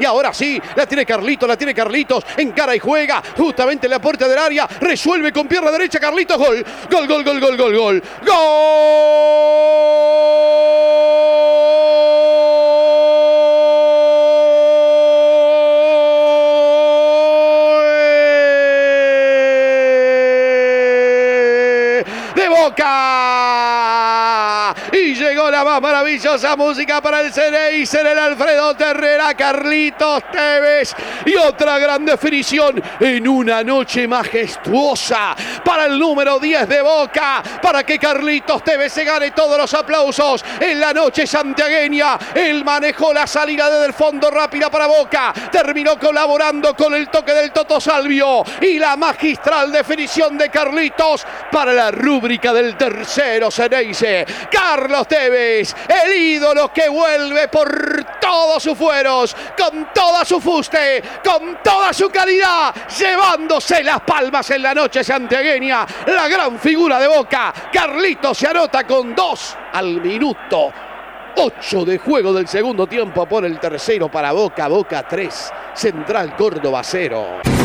Y ahora sí, la tiene Carlitos, encara y juega justamente en la puerta del área, resuelve con pierna derecha Carlitos, gol. ¡Gol! De Boca. Y llegó la más maravillosa música para el Ceneice, el Alfredo Terrera, Carlitos Tevez. Y otra gran definición en una noche majestuosa para el número 10 de Boca, para que Carlitos Tevez se gane todos los aplausos en la noche santiagueña. Él manejó la salida desde el fondo rápida para Boca, terminó colaborando con el toque del Toto Salvio y la magistral definición de Carlitos para la rúbrica del tercero Ceneice. Carlos Tevez, el ídolo que vuelve por todos sus fueros, con toda su fuste, con toda su calidad, llevándose las palmas en la noche santiagueña. La gran figura de Boca, Carlitos, se anota con 2 al minuto 8 de juego del segundo tiempo. Por el tercero para Boca, Boca 3, Central Córdoba 0.